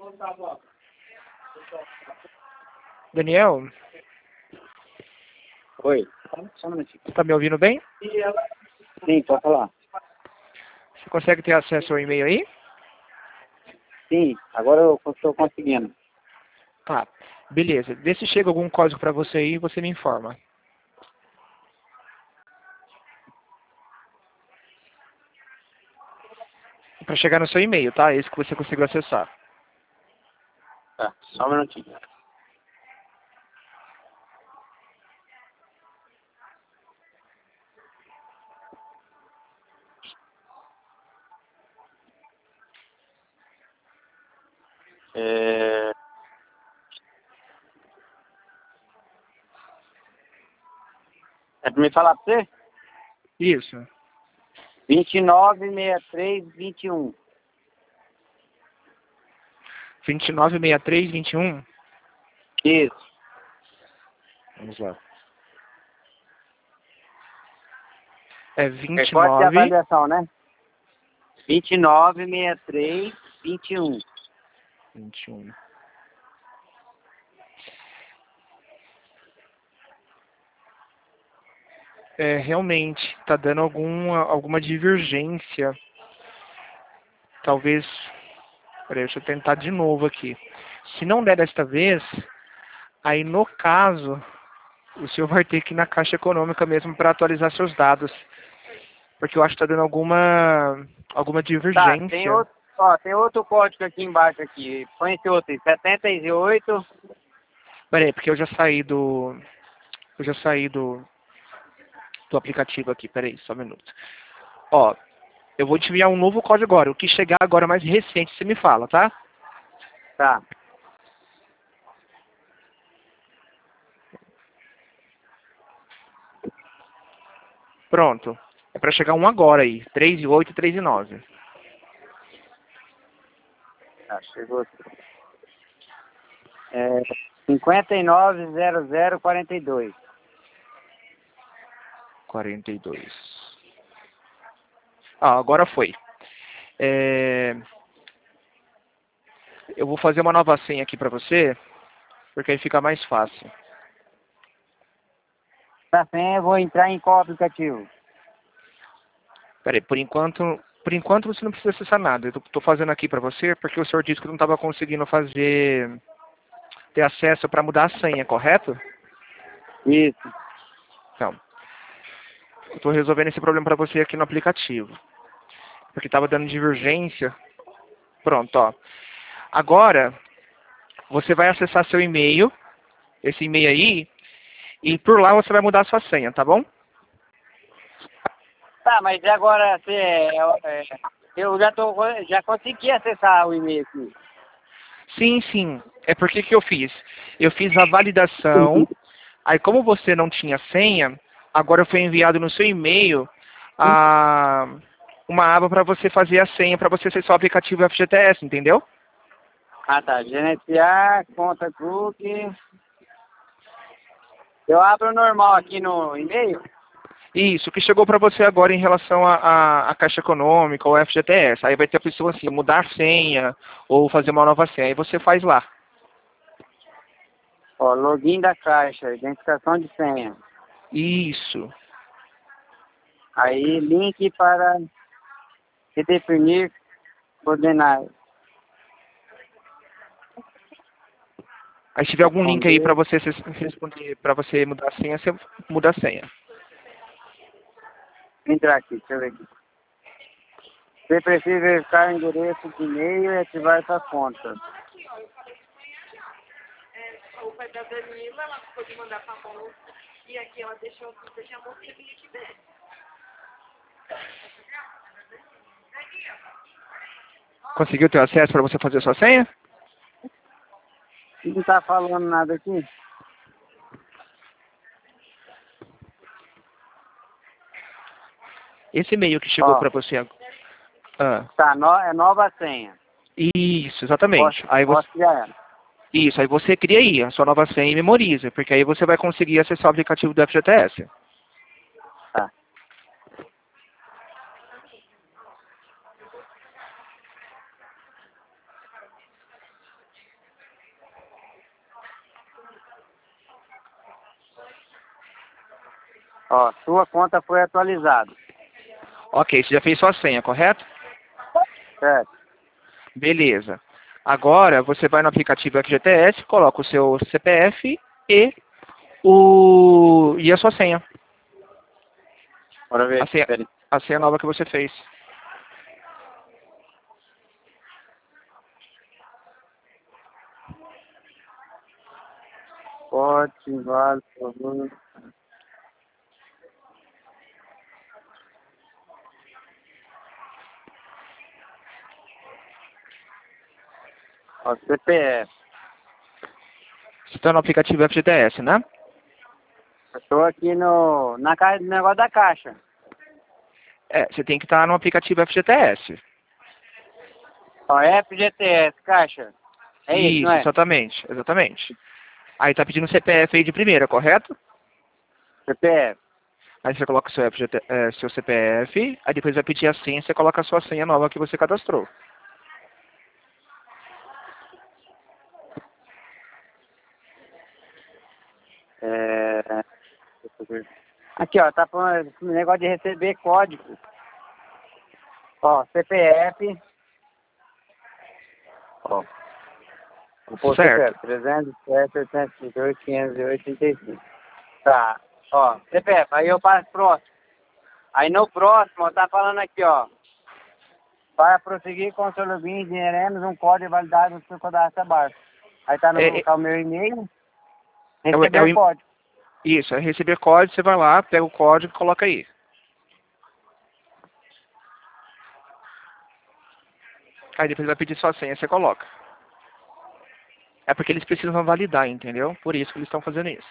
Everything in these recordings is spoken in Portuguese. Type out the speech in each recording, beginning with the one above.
Daniel, Oi. Só um minutinho. você tá me ouvindo bem? Sim, pode falar. Você consegue ter acesso ao e-mail aí? Sim, agora eu estou conseguindo. Tá. Beleza. Vê se chega algum código para você aí e você me informa. Para chegar no seu e-mail, tá? Esse que você conseguiu acessar. Tá, só um minutinho. É pra me falar pra você? Isso. 296321. 296321. Isso. Vamos lá. É É código de 29. avaliação, né? 296321. 21. Realmente, está dando alguma divergência. Talvez. Peraí, deixa eu tentar de novo aqui. Se não der desta vez, aí no caso, o senhor vai ter que ir na Caixa Econômica mesmo para atualizar seus dados. Porque eu acho que está dando alguma Tá, divergência. tem outro código aqui embaixo aqui. Põe esse outro aí, 78. Peraí, porque eu já saí do. Eu já saí do aplicativo aqui. Peraí, só um minuto. Ó, eu vou te enviar um novo código agora. O que chegar agora mais recente, você me fala, tá? Tá. Pronto. É para chegar um agora aí. 3 e 8, 3 e 9. Tá, chegou aqui. 590042. 42. Ah, agora foi. Eu vou fazer uma nova senha aqui para você, porque aí fica mais fácil. Tá senha, eu vou entrar em qual aplicativo? Peraí, por enquanto você não precisa acessar nada. Eu tô fazendo aqui para você porque o senhor disse que não estava conseguindo ter acesso para mudar a senha, correto? Isso. Então, eu estou resolvendo esse problema para você aqui no aplicativo. Porque estava dando divergência. Pronto, ó. Agora, você vai acessar seu e-mail, esse e-mail aí, e por lá você vai mudar a sua senha, tá bom? Tá, mas e agora eu já consegui acessar o e-mail aqui. Sim, sim. É porque que eu fiz? Eu fiz a validação, aí como você não tinha senha, agora foi enviado no seu e-mail uma aba para você fazer a senha, para você acessar o aplicativo FGTS, entendeu? Ah, tá. Gerenciar, conta cookie. Eu abro normal aqui no e-mail? Isso, o que chegou para você agora em relação à Caixa Econômica ou FGTS. Aí vai ter a opção assim, mudar senha ou fazer uma nova senha. Aí você faz lá. Ó, login da caixa, identificação de senha. Isso. Aí, link para redefinir coordenadas. Aí se tiver algum link aí para Responder. você responder, para você mudar a senha, você muda a senha. Entrar aqui, deixa eu ver aqui. Você precisa verificar o endereço de e-mail e ativar essa conta. O pai da Danila, ela ficou de mandar pra moça. E aqui ela deixou a moça que vinha aqui dentro. Conseguiu ter acesso para você fazer a sua senha? Não tá falando nada aqui? Esse e-mail que chegou Ó, para você agora. Ah, tá, é nova senha. isso, exatamente. Aí você, Posso criar ela. isso, aí você cria aí a sua nova senha e memoriza, porque aí você vai conseguir acessar o aplicativo do FGTS. Tá. Ó, sua conta foi atualizada. Ok, você já fez sua senha, correto? Certo. Beleza. Agora você vai no aplicativo FGTS, coloca o seu CPF e a sua senha. Bora ver A aqui, senha, peraí. a senha nova que você fez. Pode, vale, por favor. Ó, CPF. Você está no aplicativo FGTS, né? Eu tô aqui na caixa, no negócio da caixa. É, você tem que estar no aplicativo FGTS. Ó, FGTS, caixa. É isso, não é? Exatamente, exatamente. Aí tá pedindo CPF aí de primeira, correto? CPF. Aí você coloca o seu, seu CPF, aí depois vai pedir a senha, você coloca a sua senha nova que você cadastrou. É... deixa eu ver. Aqui, ó, tá falando negócio de receber código. Ó, CPF. Ó. O Certo. CPF, 307, 802, 508, 35. Tá. Ó, CPF, aí eu passo próximo. Aí no próximo, ó, tá falando aqui, ó. Para prosseguir com o seu login, generemos um código de validade do seu cadastro abaixo. Aí tá tá o meu e-mail, receber código. Isso, é receber código, você vai lá, pega o código e coloca aí. Aí depois vai pedir sua senha, você coloca. É porque eles precisam validar, entendeu? Por isso que eles estão fazendo isso.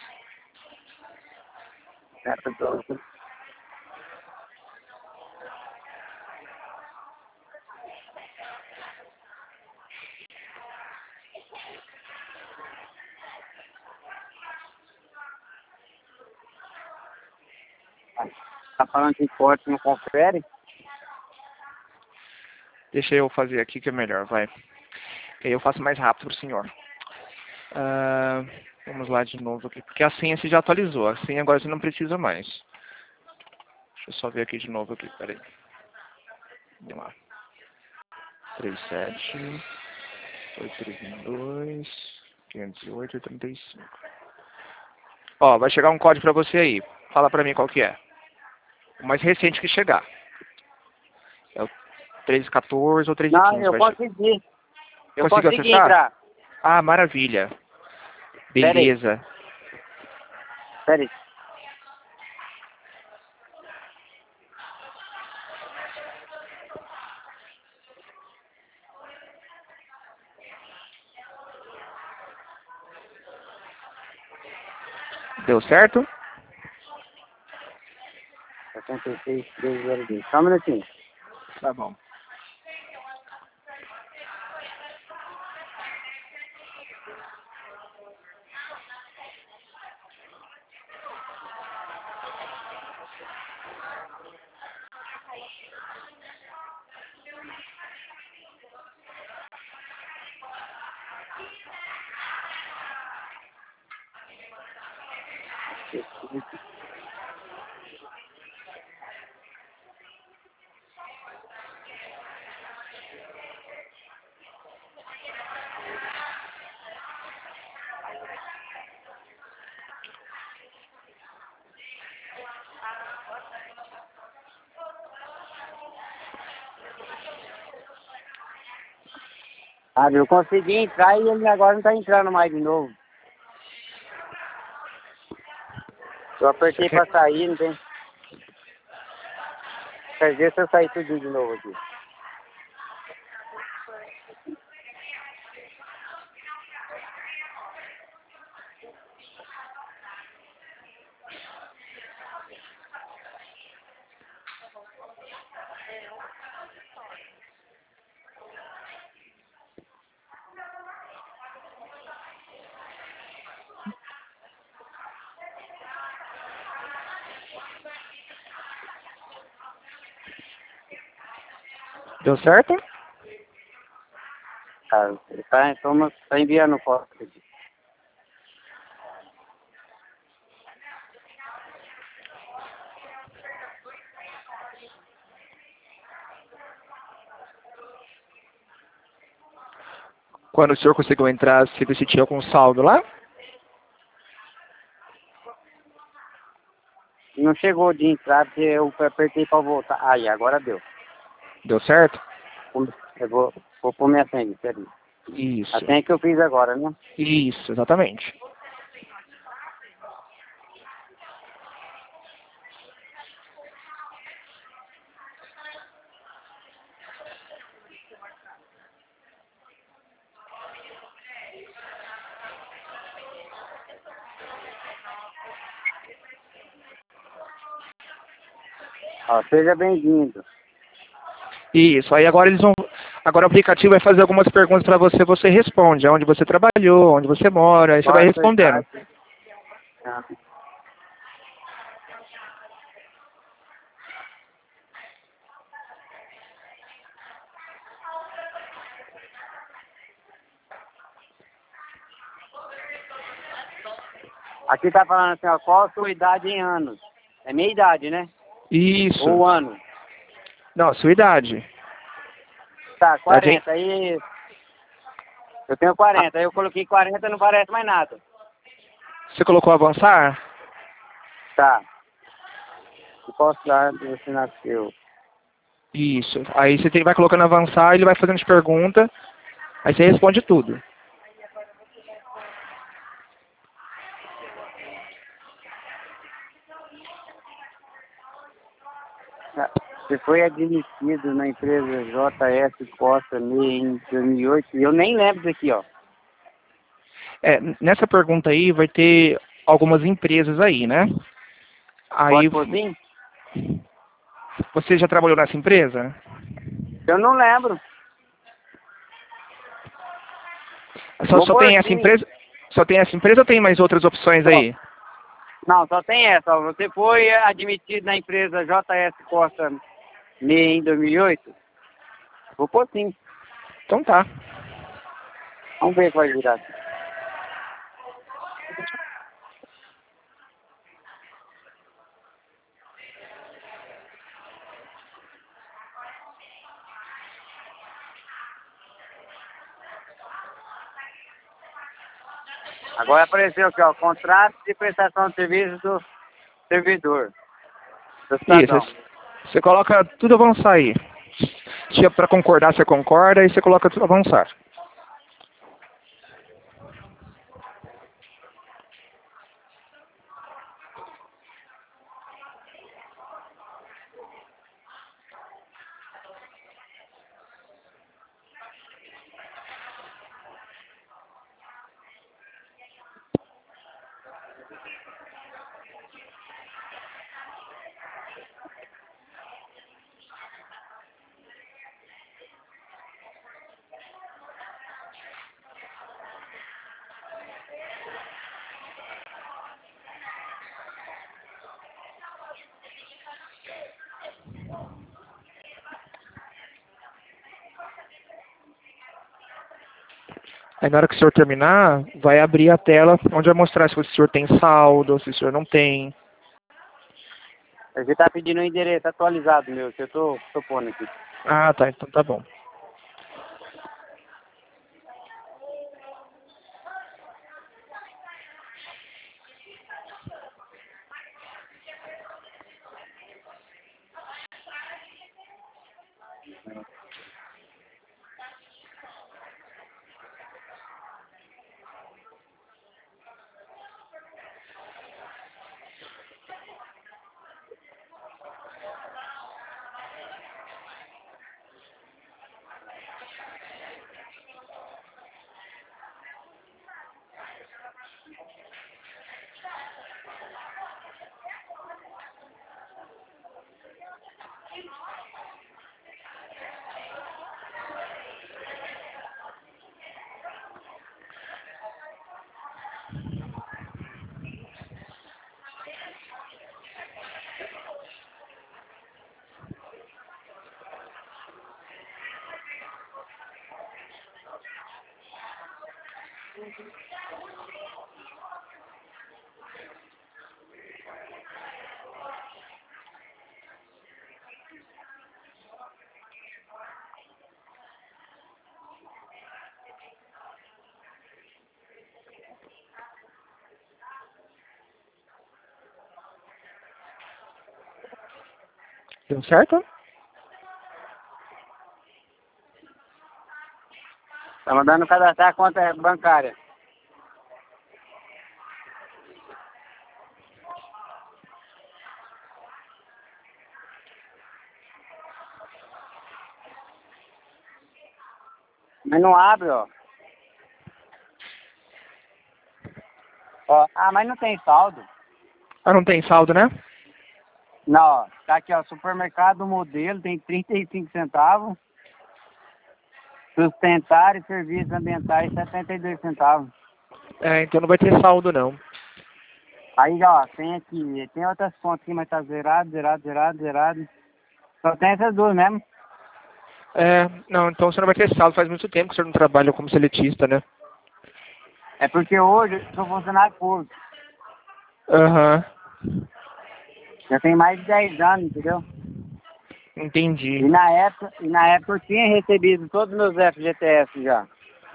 Tá falando que código não confere? Deixa eu fazer aqui que é melhor, vai. Que aí eu faço mais rápido pro senhor. Ah, vamos lá de novo aqui. Porque a senha você já atualizou. A senha agora você não precisa mais. Deixa eu só ver aqui de novo aqui, peraí. Vamos lá. 37, 832, 508 e 35. Ó, vai chegar um código pra você aí. Fala pra mim qual que é. O mais recente que chegar. É o 314 ou 315. Não, eu consegui. Eu Conseguiu consegui acessar? entrar. Ah, maravilha. Beleza. Pera aí. Deu certo? 76, 302. Só um minutinho. Tá bom. Ah, eu consegui entrar e ele agora não tá entrando mais de novo. Eu apertei pra sair, não tem. Quer dizer, se eu sair tudo de novo aqui. Deu certo? Ele tá enviando foto aqui. Quando o senhor conseguiu entrar, se tinha algum saldo lá? Não chegou de entrar porque eu apertei pra voltar. Aí, agora deu. Deu certo? Eu vou pôr minha senha, peraí. Isso. A senha que eu fiz agora, né? Isso, exatamente. Ó, seja bem-vindo. Isso. Aí agora eles vão. Agora o aplicativo vai fazer algumas perguntas para você, você responde. Onde você trabalhou, onde você mora, aí você vai Qual é a sua respondendo. idade? Ah. Aqui tá falando assim, ó, qual a sua idade em anos? É minha idade, né? Isso. Ou ano? Não, sua idade. Tá, Idade aí? 40. Aí eu tenho 40. Aí eu coloquei 40 não parece mais nada. Você colocou avançar? Tá. E qual cidade você nasceu? Isso. Aí você vai colocando avançar, ele vai fazendo as perguntas, aí você responde tudo. Ah, você foi admitido na empresa JS Costa em 2008. E eu nem lembro disso aqui, ó. É, nessa pergunta aí vai ter algumas empresas aí, né? Aí Pode pôr sim? você já trabalhou nessa empresa? Eu não lembro. Só, Vou só pôr tem essa sim. empresa? Só tem essa empresa ou tem mais outras opções Ó, aí? não, só tem essa. Ó. Você foi admitido na empresa JS Costa em 2008? Vou pôr sim. Então tá. Vamos ver o que vai virar. Agora apareceu aqui, ó, contrato de prestação de serviço do servidor, do cidadão. Isso. Você coloca tudo avançar aí. Se é para concordar, você concorda, e você coloca tudo avançar. Aí na hora que o senhor terminar, vai abrir a tela onde vai mostrar se o senhor tem saldo, se o senhor não tem. Você tá pedindo o endereço atualizado meu, que eu tô pondo aqui. Ah, tá, então tá bom. Deu certo? Tá mandando cadastrar a conta bancária. Mas não abre, ó. Ó, mas não tem saldo. Ah, não tem saldo, né? Não, ó. Tá aqui, ó. Supermercado Modelo tem 35 centavos. Sustentar e serviços ambientais 72 centavos. É, então não vai ter saldo, não. Aí, ó, tem aqui, tem outras contas aqui, mas tá zerado. Só tem essas duas mesmo. É, não, então você não vai ter saldo. Faz muito tempo que você não trabalha como seletista, né? É porque hoje eu sou funcionário público. Aham, Já tem mais de 10 anos, entendeu? entendi. E na época eu tinha recebido todos os meus FGTS já.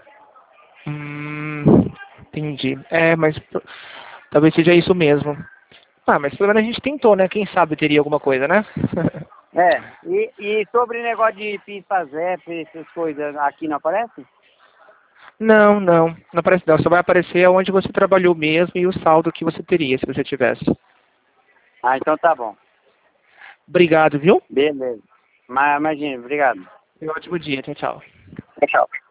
Entendi. É, mas talvez seja isso mesmo. Ah, mas pelo menos a gente tentou, né? Quem sabe teria alguma coisa, né? É, e sobre negócio de PIS, PASEP, essas coisas, aqui não aparece? Não aparece não. Só vai aparecer onde você trabalhou mesmo e o saldo que você teria, se você tivesse. Ah, então tá bom. Obrigado, viu? Beleza. Mas imagina, obrigado. Um ótimo dia. Tchau, tchau. Tchau.